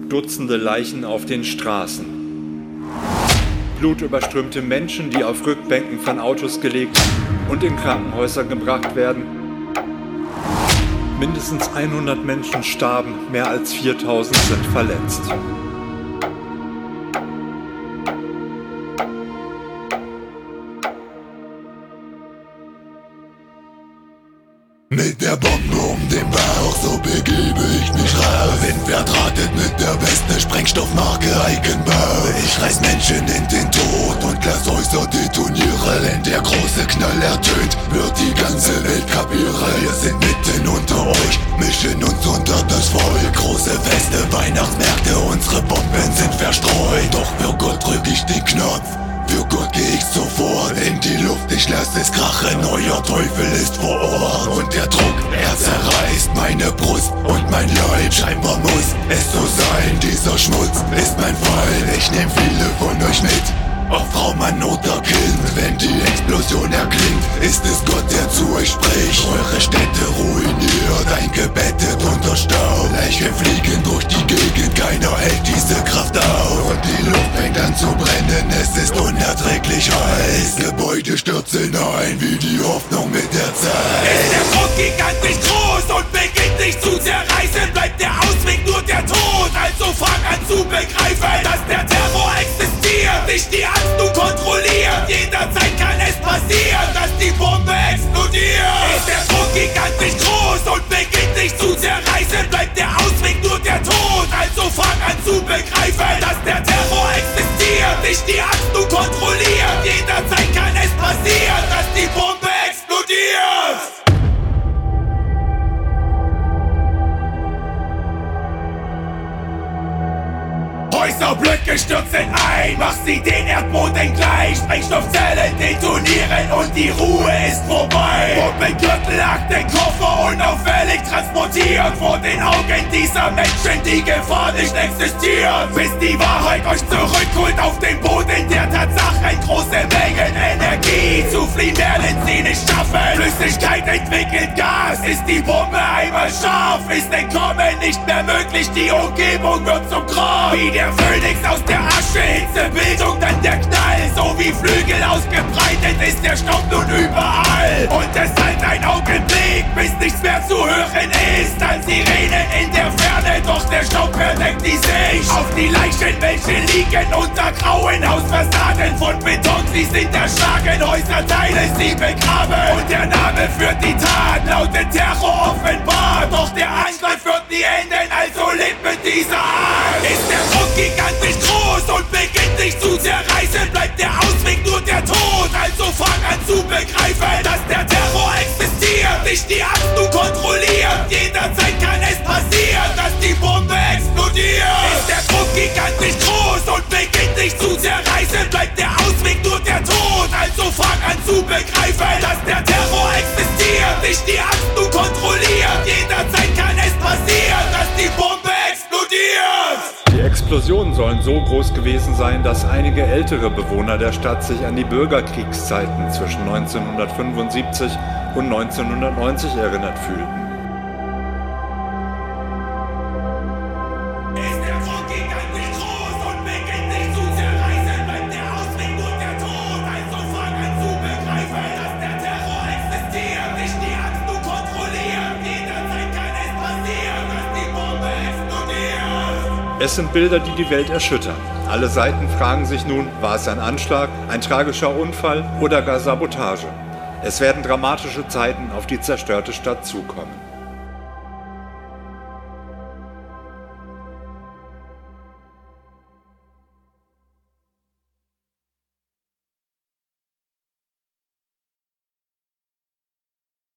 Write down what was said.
Dutzende Leichen auf den Straßen. Blutüberströmte Menschen, die auf Rückbänken von Autos gelegt und in Krankenhäuser gebracht werden. Mindestens 100 Menschen starben, mehr als 4000 sind verletzt. Mit der Bombe um den Bauch, so begebe ich mich raus. Wind verdrahtet mit der beste Sprengstoffmarke Eigenbau. Ich reiß Menschen in den Tod und lass Häuser detonieren. Wenn der große Knall ertönt, wird die ganze Welt kapieren. Wir sind mitten unter euch, mischen uns unter das Volk. Große Feste, Weihnachtsmärkte, unsere Bomben sind verstreut. Doch für Gott drück ich den Knopf. Für Gott geh ich sofort in die Luft, ich lass es krachen, euer Teufel ist vor Ort. Und der Druck, er zerreißt meine Brust und mein Leib, scheinbar muss es so sein. Dieser Schmutz ist mein Feind, ich nehm viele von euch mit. Ob Frau, Mann oder Kind, wenn die Explosion erklingt, ist es Gott, der zu euch spricht. Eure Städte ruiniert, eingebettet unter Staub. Leichen fliegen durch die Gegend, keiner hält diese Kraft auf. Und die Luft fängt an zu brennen, es ist unerträglich heiß. Gebäude stürzen ein, wie die Hoffnung mit der Zeit. Ist der Druck gigantisch groß und beginnt dich zu zerreißen, bleibt der Ausweg nur der Tod. Also fang an zu begreifen, dass der Terror existiert, nicht die Angst du kontrollierst. Jederzeit kann es passieren, dass die Bombe explodiert. Ist der Druck gigantisch groß und beginnt dich zu zerreißen, bleibt der Ausweg nur der Tod. Also fang an zu begreifen, dass der Terror existiert, nicht die Angst du kontrollierst. Jederzeit kann es passieren, dass die Bombe explodiert. Häuserblöcke stürzen ein, mach sie den Erdboden gleich. Sprengstoffzellen detonieren und die Ruhe ist vorbei. Bombengürtel, Aktenkoffer unauffällig transportiert vor den Augen dieser Menschen, die Gefahr nicht existiert. Bis die Wahrheit euch zurückholt auf den Boden der Tatsachen. Große Mengen Energie zu fliehen werden sie nicht schaffen. Flüssigkeit entwickelt Gas, ist die Bombe einmal scharf, ist Entkommen nicht mehr möglich, die Umgebung wird zum Grab. Wie der Phönix aus der Asche, Hitzebildung, dann der Knall. So wie Flügel ausgebreitet ist der Staub nun überall. Und es halt ein Augenblick, bis nichts mehr zu hören ist. An Sirenen in der Ferne, doch der Staub verdeckt die Sicht. Auf die Leichen, welche liegen unter grauen Hausfassaden von Beton. Sie sind erschlagen, Häuserteile sie begraben. Und der Name für die Tat lautet Terror offenbar. Doch der Angriff wird nie enden, also lebt mit dieser Art. Ist der Druck gigantisch groß und beginnt dich zu zerreißen, bleibt der Ausweg nur der Tod. Also fang an zu begreifen, dass der Terror existiert, nicht die Angst du kontrollierst. Jederzeit kann es passieren, dass die Bombe explodiert. Ist der Druck gigantisch groß und beginnt dich zu zerreißen, bleibt der Ausweg nur der Tod. Also fang an zu begreifen, dass der Terror existiert, nicht die Angst du kontrollierst. Jederzeit kann es passieren, dass die Bombe explodiert. Die Explosionen sollen so groß gewesen sein, dass einige ältere Bewohner der Stadt sich an die Bürgerkriegszeiten zwischen 1975 und 1990 erinnert fühlten. Ist der Druck gigantisch groß und beginnt dich zu zerreißen, bleibt der Ausweg nur der Tod. Also fang an zu begreifen, dass der Terror existiert, nicht die Angst du kontrollierst. Jederzeit kann es passieren, dass die Bombe explodiert. Es sind Bilder, die die Welt erschüttern. Alle Seiten fragen sich nun, war es ein Anschlag, ein tragischer Unfall oder gar Sabotage? Es werden dramatische Zeiten auf die zerstörte Stadt zukommen.